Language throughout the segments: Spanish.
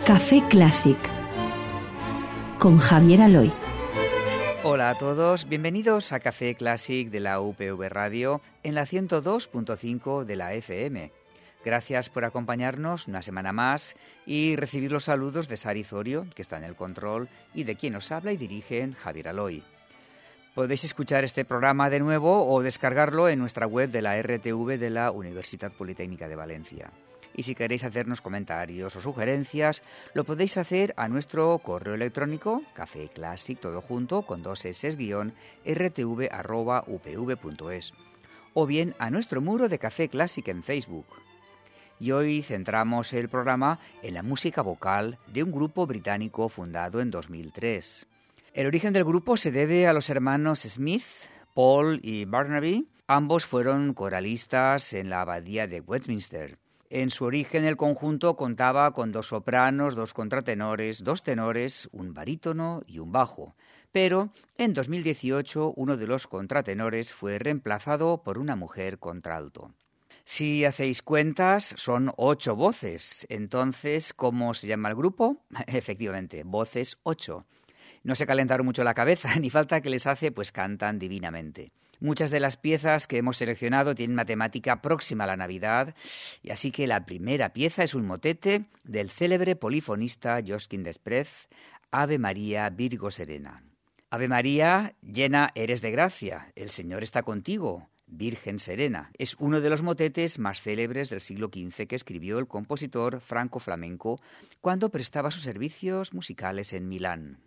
Café Clásic con Javier Aloy. Hola a todos, bienvenidos a Café Clásic de la UPV Radio en la 102.5 de la FM. Gracias por acompañarnos una semana más y recibir los saludos de Sari Zorio, que está en el control, y de quien os habla y dirige Javier Aloy. Podéis escuchar este programa de nuevo o descargarlo en nuestra web de la RTV de la Universidad Politécnica de Valencia. Y si queréis hacernos comentarios o sugerencias, lo podéis hacer a nuestro correo electrónico cafeclassic, todo junto, con 2 s, @upv.es, o bien a nuestro muro de Café Clásic en Facebook. Y hoy centramos el programa en la música vocal de un grupo británico fundado en 2003. El origen del grupo se debe a los hermanos Smith, Paul y Barnaby. Ambos fueron coralistas en la abadía de Westminster. En su origen el conjunto contaba con 2 sopranos, 2 contratenores, 2 tenores, un barítono y un bajo. Pero en 2018 uno de los contratenores fue reemplazado por una mujer contralto. Si hacéis cuentas, son 8 voces. Entonces, ¿cómo se llama el grupo? Efectivamente, Voces 8. No se calentaron mucho la cabeza, ni falta que les hace, pues cantan divinamente. Muchas de las piezas que hemos seleccionado tienen una temática próxima a la Navidad, y así que la primera pieza es un motete del célebre polifonista Josquin des Prez, Ave María, Virgo serena. Ave María, llena eres de gracia, el Señor está contigo, Virgen serena. Es uno de los motetes más célebres del siglo XV que escribió el compositor franco-flamenco cuando prestaba sus servicios musicales en Milán.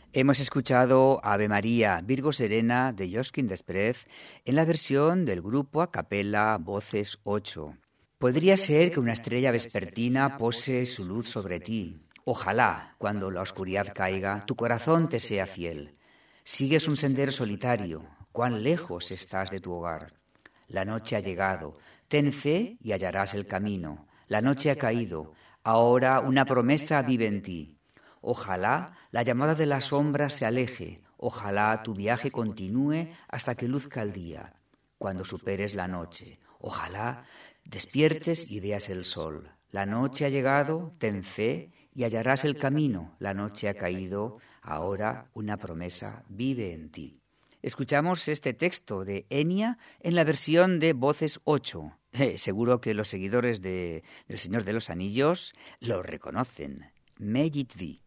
Hemos escuchado Ave María, Virgo Serena de Josquin Desprez en la versión del grupo a capella Voces 8. Podría ser que una estrella vespertina pose su luz sobre ti. Ojalá, cuando la oscuridad caiga, tu corazón te sea fiel. Sigues un sendero solitario, cuán lejos estás de tu hogar. La noche ha llegado, ten fe y hallarás el camino. La noche ha caído, ahora una promesa vive en ti. Ojalá la llamada de la sombra se aleje, ojalá tu viaje continúe hasta que luzca el día. Cuando superes la noche, ojalá despiertes y veas el sol. La noche ha llegado, ten fe y hallarás el camino. La noche ha caído, ahora una promesa vive en ti. Escuchamos este texto de Enya en la versión de Voces 8. Seguro que los seguidores del Señor de los Anillos lo reconocen. Megit Vi.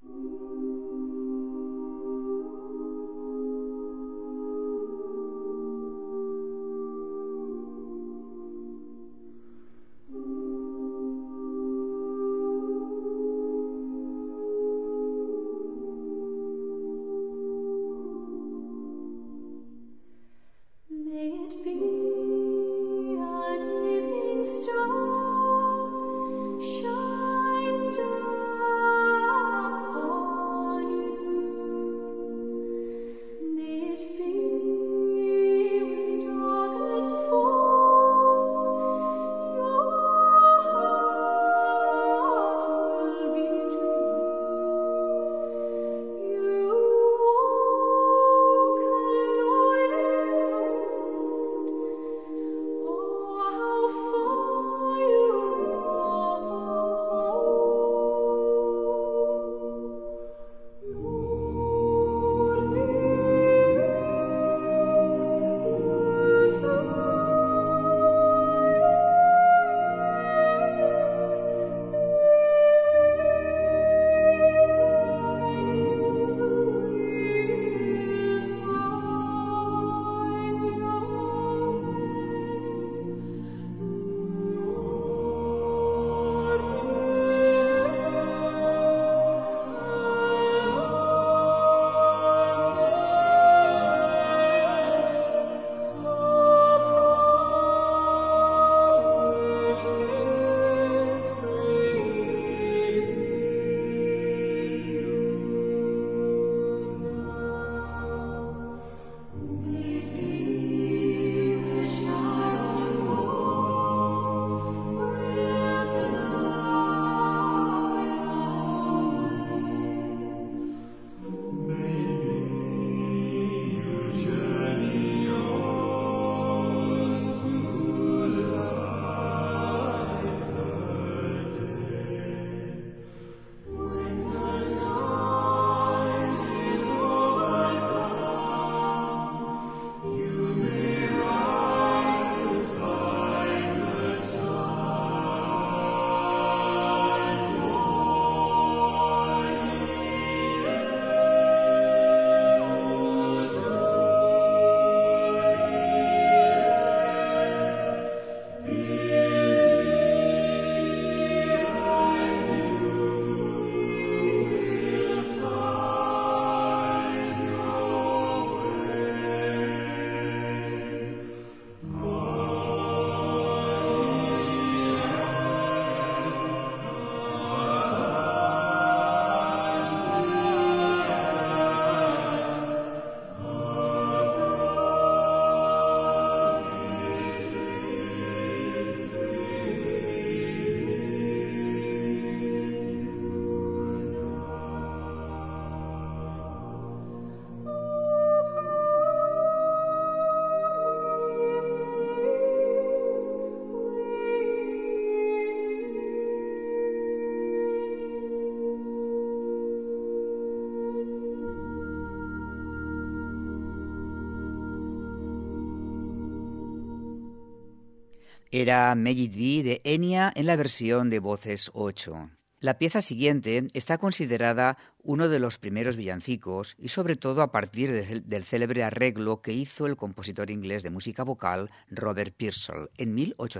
Era Megit Vi de Enya en la versión de Voces 8. La pieza siguiente está considerada uno de los primeros villancicos y sobre todo a partir del célebre arreglo que hizo el compositor inglés de música vocal Robert Purcell en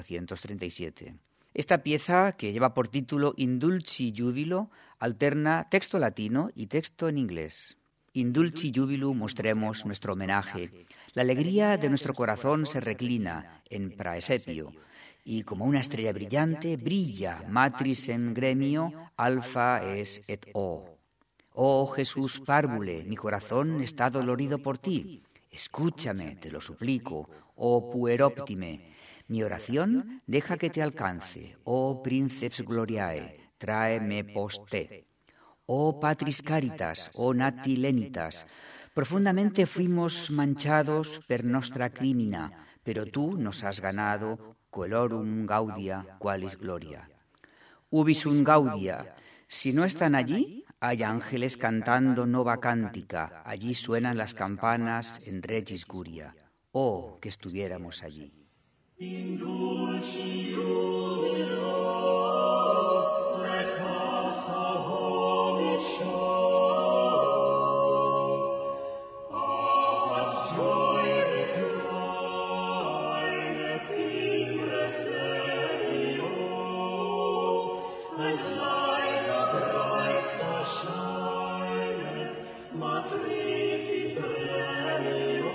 1837. Esta pieza, que lleva por título In Dulci Jubilo, alterna texto latino y texto en inglés. In dulci jubilu mostremos nuestro homenaje. La alegría de nuestro corazón se reclina en praesepio, y como una estrella brillante brilla matris en gremio, alfa es et o. Oh Jesús párvule, mi corazón está dolorido por ti. Escúchame, te lo suplico, oh pueróptime. Mi oración deja que te alcance, oh princeps gloriae, tráeme post te. Oh patris caritas, oh nati lenitas, profundamente fuimos manchados per nostra crimina, pero tú nos has ganado, coelorum gaudia, qualis gloria. Ubi sunt gaudia, si no están allí, hay ángeles cantando nova cántica, allí suenan las campanas en regis curia. Oh, que estuviéramos allí. In dulci jubilo, let us our homage show. Our joy reclineth in praeserio, and like a bright star shineth matris in premio.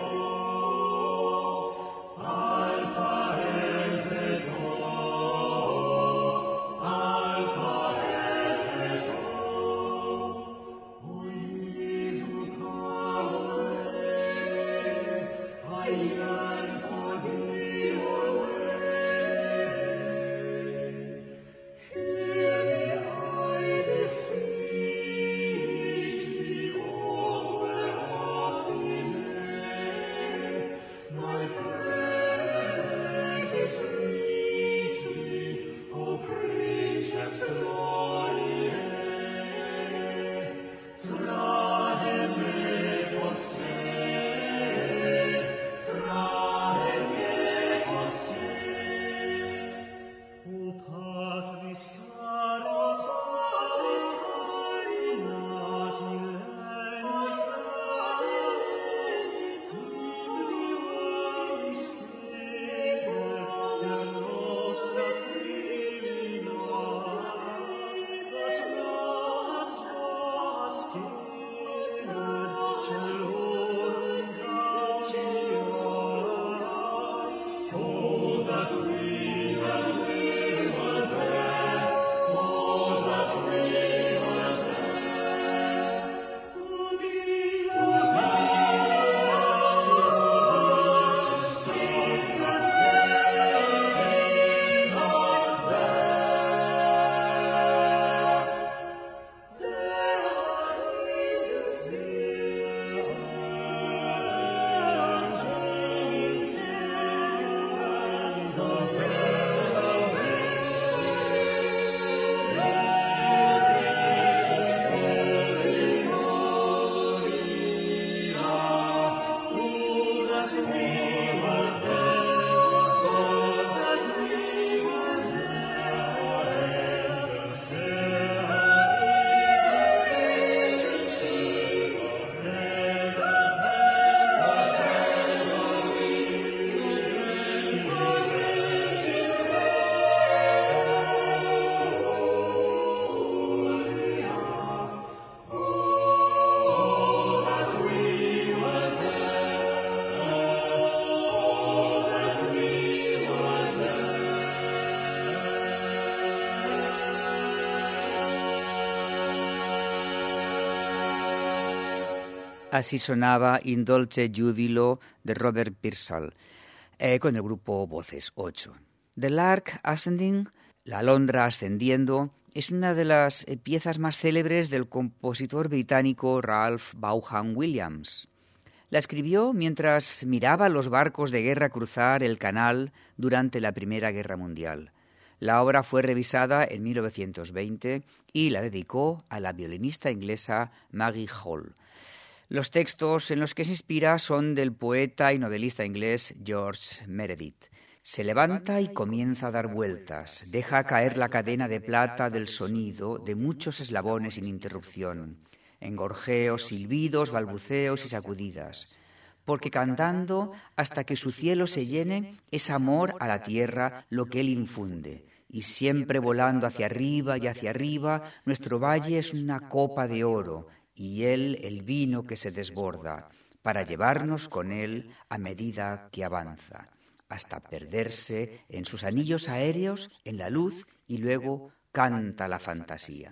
Así sonaba In Dolce Jubilo de Robert Purcell, con el grupo Voces 8. The Lark Ascending, La alondra ascendiendo, es una de las piezas más célebres del compositor británico Ralph Vaughan Williams. La escribió mientras miraba los barcos de guerra cruzar el canal durante la Primera Guerra Mundial. La obra fue revisada en 1920 y la dedicó a la violinista inglesa Maggie Hall. Los textos en los que se inspira son del poeta y novelista inglés George Meredith. Se levanta y comienza a dar vueltas, deja caer la cadena de plata del sonido de muchos eslabones sin interrupción, engorjeos, silbidos, balbuceos y sacudidas, porque cantando hasta que su cielo se llene es amor a la tierra lo que él infunde, y siempre volando hacia arriba y hacia arriba, nuestro valle es una copa de oro, y él el vino que se desborda, para llevarnos con él a medida que avanza, hasta perderse en sus anillos aéreos, en la luz, y luego canta la fantasía.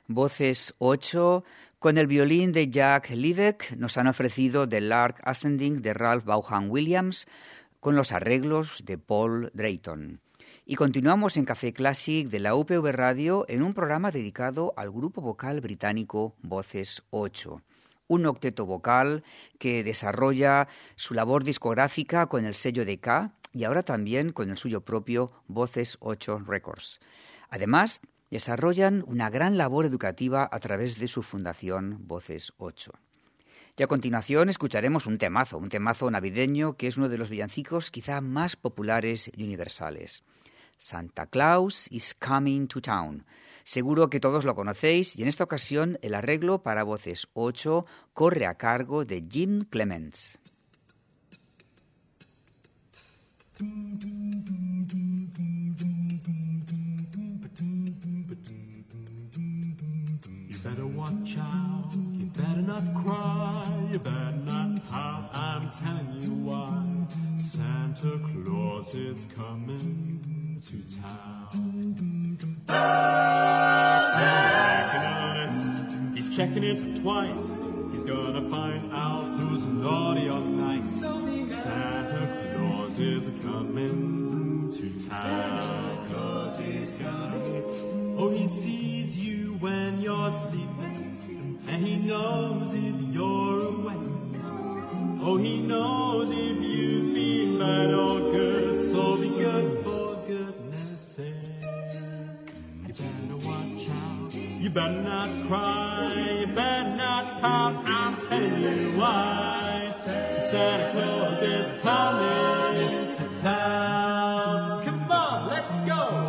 Voces 8, con el violín de Jack Lidek, nos han ofrecido The Lark Ascending de Ralph Vaughan Williams, con los arreglos de Paul Drayton. Y continuamos en Café Classic de la UPV Radio en un programa dedicado al grupo vocal británico Voces 8. Un octeto vocal que desarrolla su labor discográfica con el sello de K y ahora también con el suyo propio Voces 8 Records. Además, desarrollan una gran labor educativa a través de su fundación Voces 8. Y a continuación escucharemos un temazo navideño que es uno de los villancicos quizá más populares y universales. Santa Claus is Coming to Town. Seguro que todos lo conocéis y en esta ocasión el arreglo para Voces 8 corre a cargo de Jim Clements. You better watch out, you better not cry, you better not pout, I'm telling you why. Santa Claus is coming to town. He's making a list, he's checking it twice, he's gonna find out who's naughty or nice. Santa Claus is coming to town. Santa Claus is coming. Oh, he sees you when you're sleeping, and he knows if you're awake. Oh, he knows if you've been bad or good, so be good for goodness sake. You better watch out, you better not cry, you better not pout, I'm telling you why. Santa Claus is coming to town. Come on, let's go.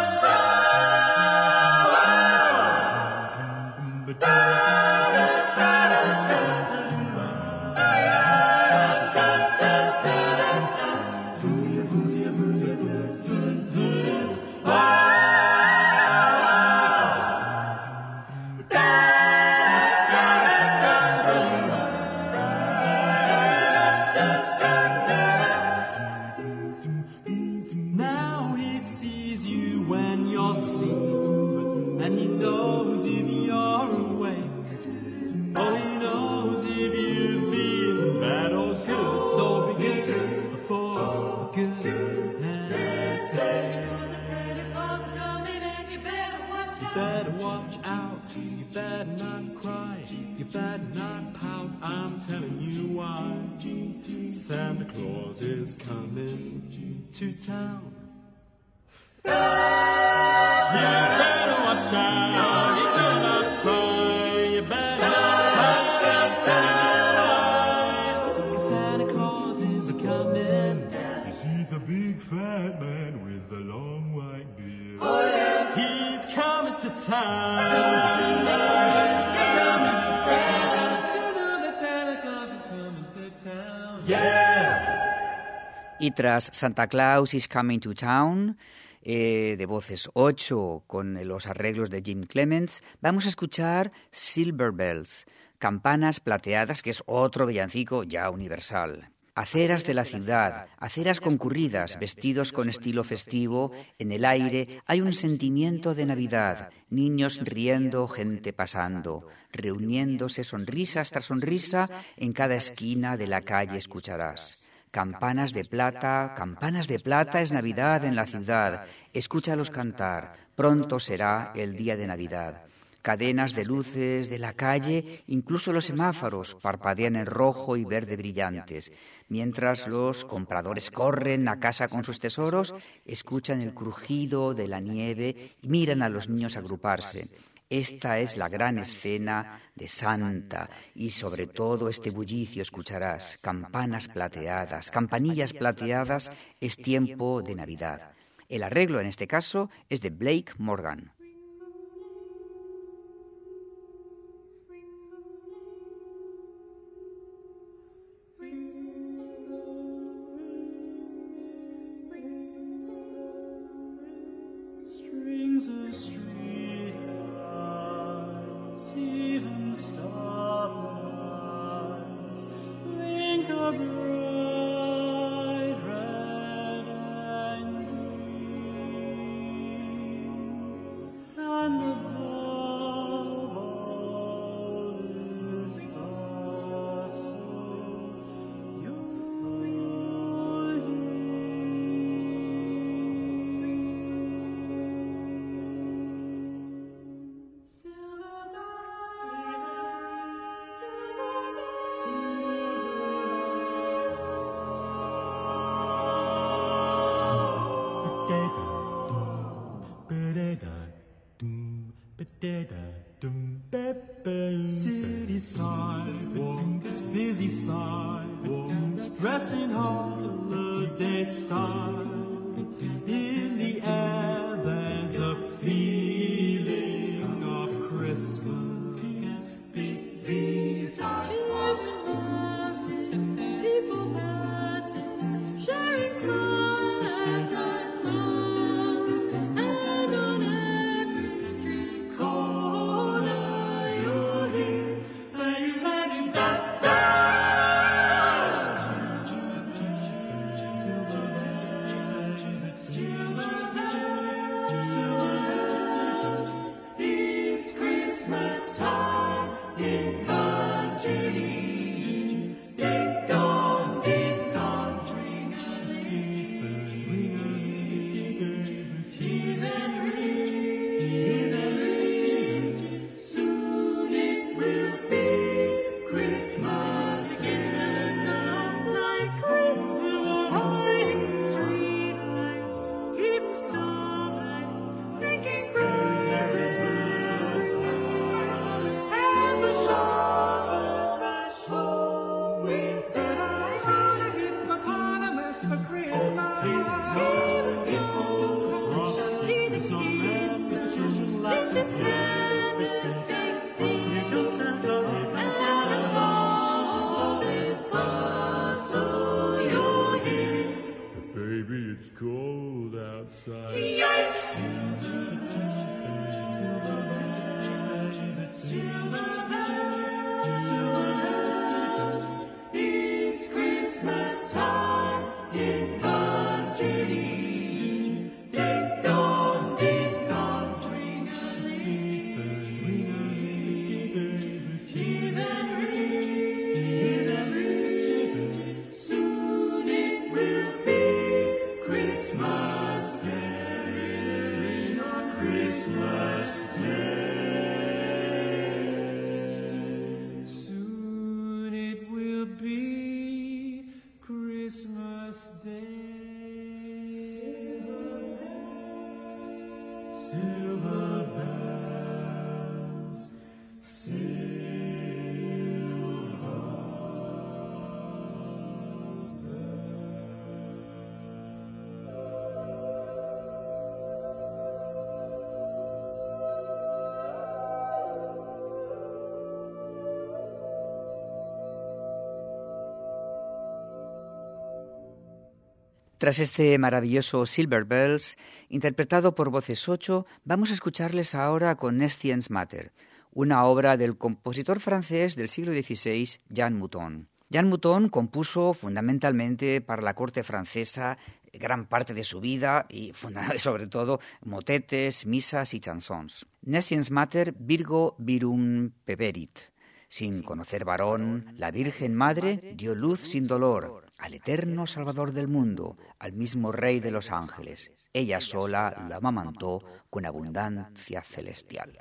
Now he sees you when you're asleep, and he knows if you're awake. Oh, he knows if you've been bad or good, so be good for goodness sake. Santa Claus is coming and you better watch out. You better watch out, you better not cry, you better not pout, I'm telling you why. Santa Claus is coming to town. You better watch out, you better not cry, you better not pout, I'm telling you why. 'Cause Santa Claus is coming. You see the big fat man with the long white beard. Oh yeah, he's coming to town. Santa Claus is coming to town. Yeah. Y tras Santa Claus is Coming to Town, de Voces 8, con los arreglos de Jim Clements, vamos a escuchar Silver Bells, Campanas Plateadas, que es otro villancico ya universal. Aceras de la ciudad, aceras concurridas, vestidos con estilo festivo, en el aire hay un sentimiento de Navidad, niños riendo, gente pasando, reuniéndose sonrisas tras sonrisa, en cada esquina de la calle escucharás. Campanas de plata es Navidad en la ciudad, escúchalos cantar, pronto será el día de Navidad. Cadenas de luces de la calle, incluso los semáforos parpadean en rojo y verde brillantes. Mientras los compradores corren a casa con sus tesoros, escuchan el crujido de la nieve y miran a los niños agruparse. Esta es la gran escena de Santa y sobre todo este bullicio escucharás. Campanas plateadas, campanillas plateadas, es tiempo de Navidad. El arreglo en este caso es de Blake Morgan. busy sidewalks, dressed in holiday style. In the air there's a feeling of Christmas. These are laughing, people passing, sharing smile after smile, and on every street corner you'll hear it's Christmas time in the city. Ding dong, ring a ring. Soon it will be Christmas again. like Christmas, all strings of streetlights, keep starlights, making Christmas as the shoppers rush home with their eyes on a hippopotamus for Christmas. Hear the snow crash, see the kids build. This is Santa's big scene. Here comes Santa Claus, here comes Santa Claus. Always bustle, you'll hear. Baby, it's cold outside. Yikes! It's Christmas time in the city. Ding dong, ring a ring. Soon it will be Christmas Day, on Christmas Day. Soon it will be Christmas Day. Silver bells, Tras este maravilloso Silver Bells, interpretado por Voces 8, vamos a escucharles ahora con Nescience Matter, una obra del compositor francés del siglo XVI, Jean Mouton. Jean Mouton compuso fundamentalmente para la corte francesa gran parte de su vida y sobre todo motetes, misas y chansons. Nescience Matter Virgo virum peperit. Sin conocer varón, la Virgen Madre dio luz sin dolor al eterno Salvador del mundo, al mismo Rey de los ángeles. Ella sola la amamantó con abundancia celestial.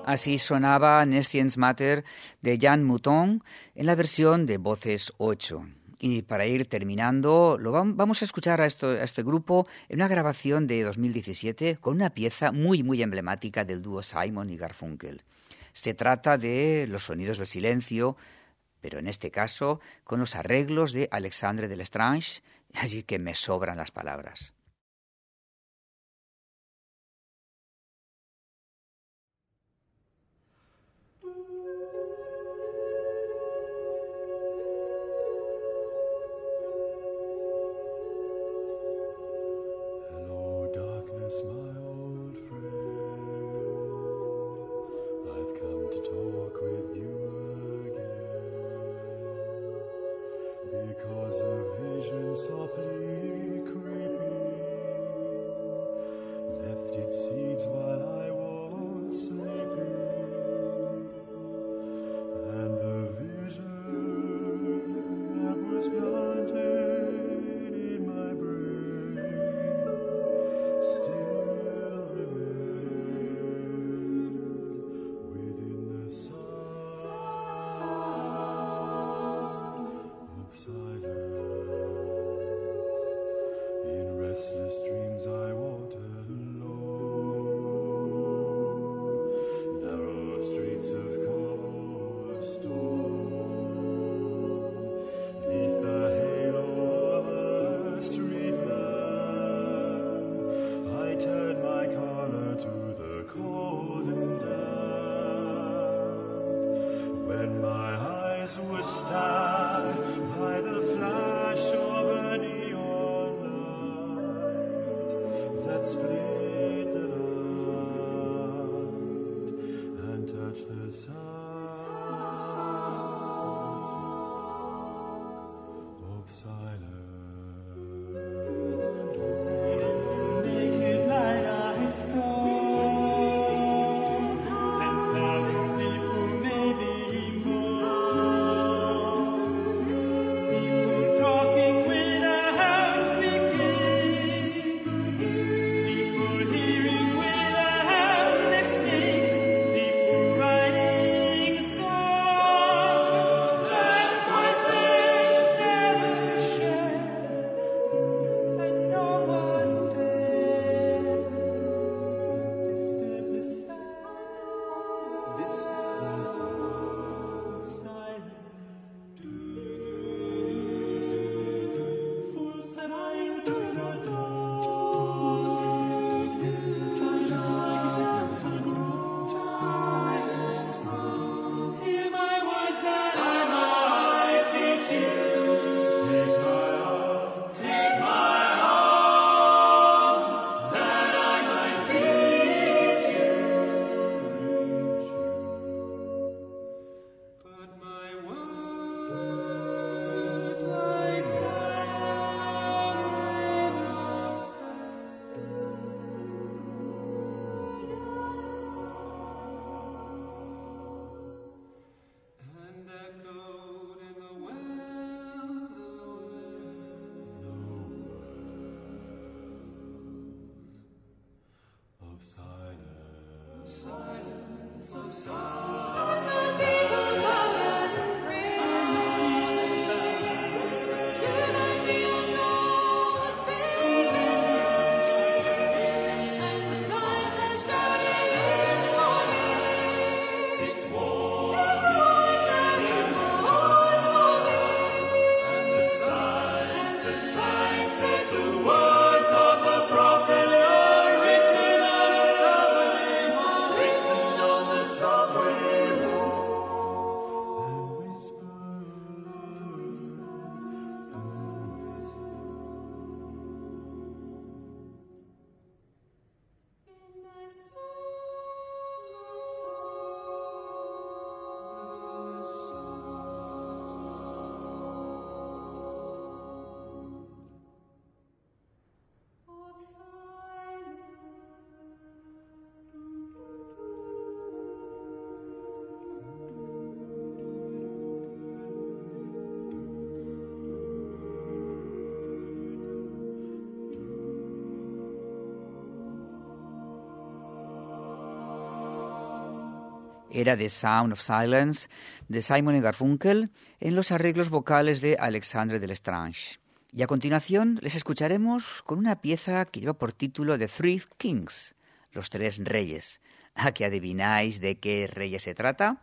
Así sonaba Nescience Matter de Jan Mouton en la versión de Voces 8. Y para ir terminando, vamos a escuchar a este grupo en una grabación de 2017 con una pieza muy, muy emblemática del dúo Simon y Garfunkel. Se trata de Los sonidos del silencio, pero en este caso con los arreglos de Alexandre de Lestrange, así que me sobran las palabras. My old friend, I've come to talk with you again, because a vision softly creeping left its seeds while I was sleeping, and the vision that was planted in my brain still remains within the sound of silence. In restless dreams I walked alone, narrow streets of cobblestone, neath the halo of a street lamp. I turned my collar to the cold and damp, when my eyes were stabbed by the flash of a neon light that split the night and touched the sound of silence. Naked light I saw 10,000 people, maybe more. People talking without speaking. People hearing without listening. People writing songs that voices never share. And no one dared disturb the sound of silence. Full said I into your doors. Silence, silence, silence. Hear my words that I might teach you. Take my arms, that I might reach you. Era The Sound of Silence de Simon & Garfunkel en los arreglos vocales de Alexandre Delestranger. Y a continuación les escucharemos con una pieza que lleva por título The Three Kings, los tres reyes. ¿A que adivináis de qué reyes se trata?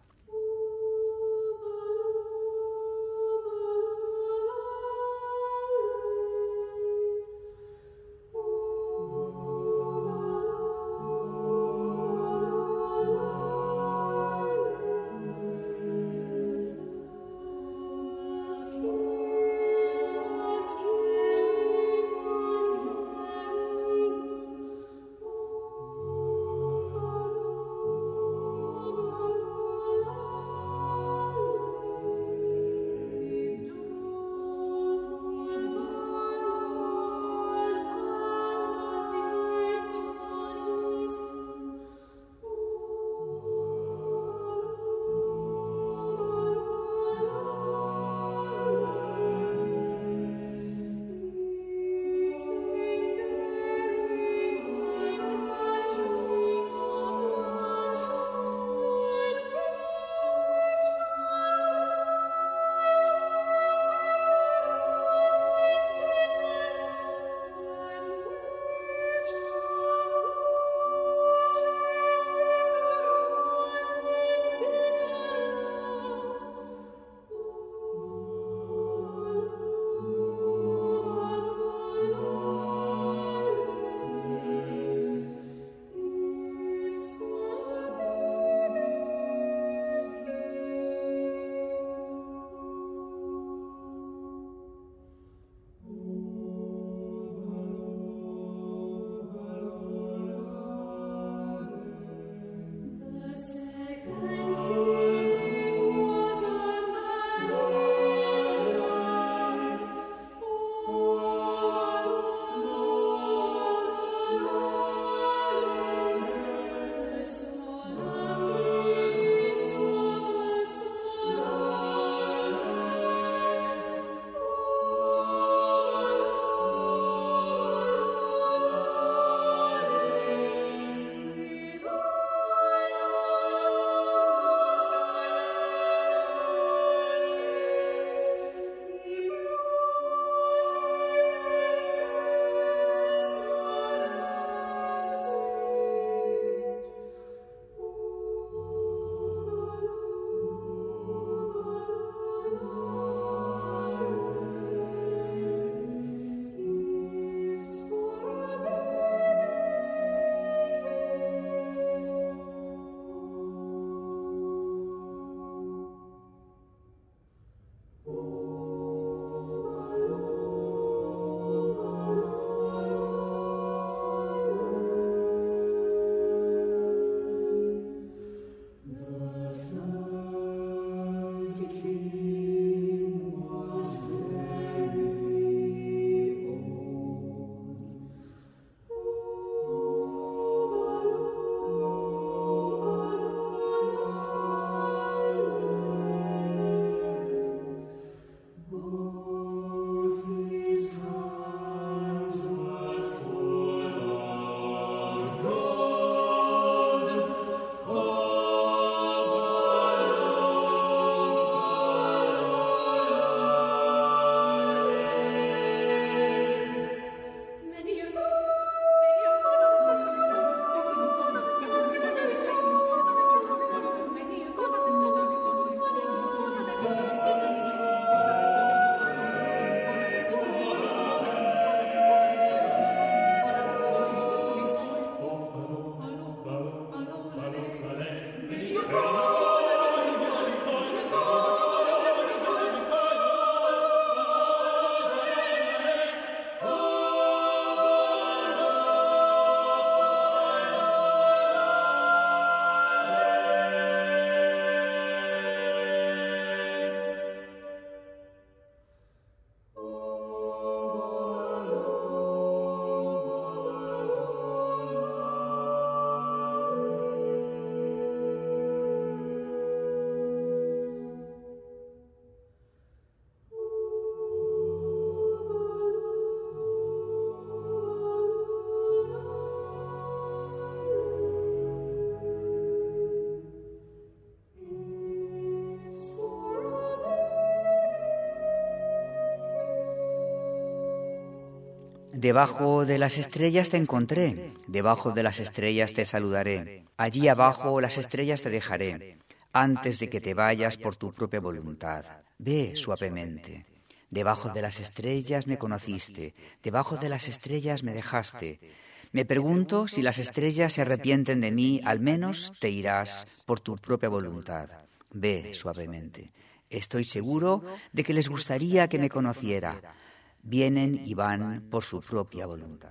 Debajo de las estrellas te encontré, debajo de las estrellas te saludaré, allí abajo las estrellas te dejaré, antes de que te vayas por tu propia voluntad. Ve suavemente. Debajo de las estrellas me conociste, debajo de las estrellas me dejaste. Me pregunto si las estrellas se arrepienten de mí, al menos te irás por tu propia voluntad. Ve suavemente. Estoy seguro de que les gustaría que me conociera. Vienen y van por su propia voluntad.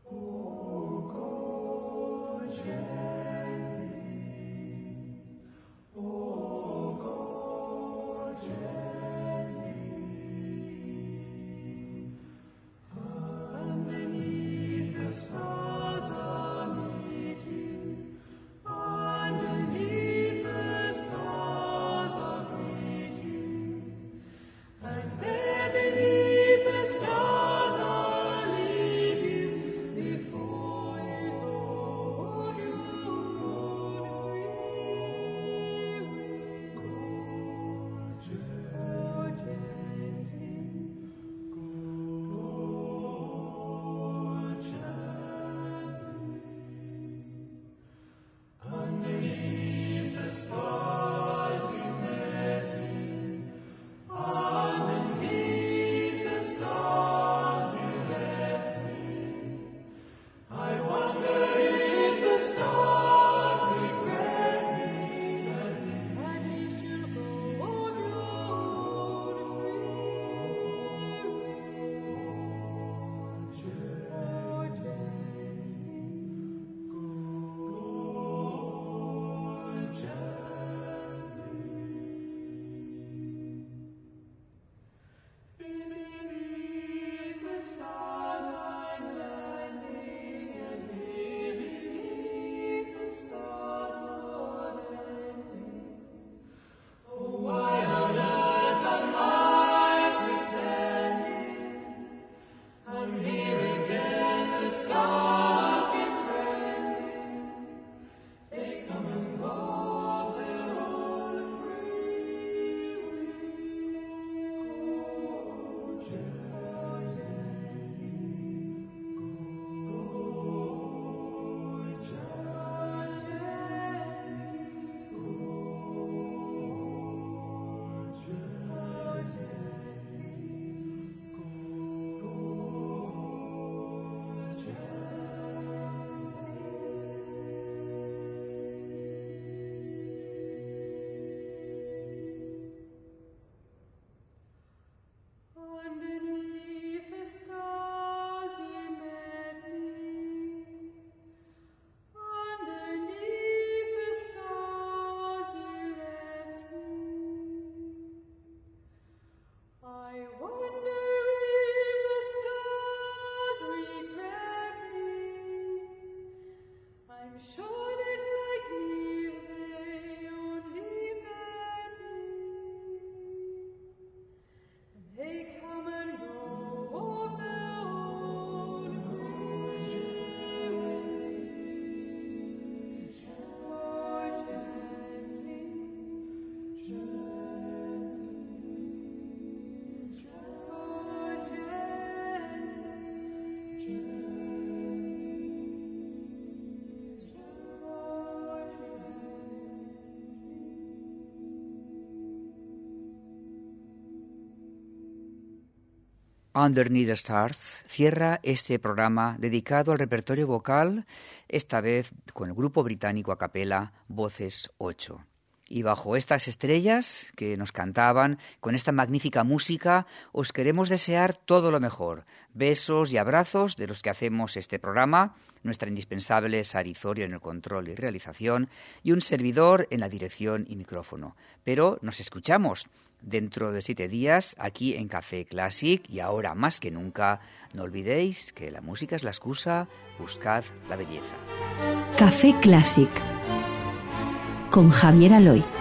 Underneath the Stars cierra este programa dedicado al repertorio vocal, esta vez con el grupo británico a capela Voces 8. Y bajo estas estrellas que nos cantaban, con esta magnífica música, os queremos desear todo lo mejor. Besos y abrazos de los que hacemos este programa, nuestra indispensable Sari Zorio en el control y realización, y un servidor en la dirección y micrófono. Pero nos escuchamos dentro de 7 días aquí en Café Classic, y ahora más que nunca, no olvidéis que la música es la excusa, buscad la belleza. Café Classic con Javier Aloy.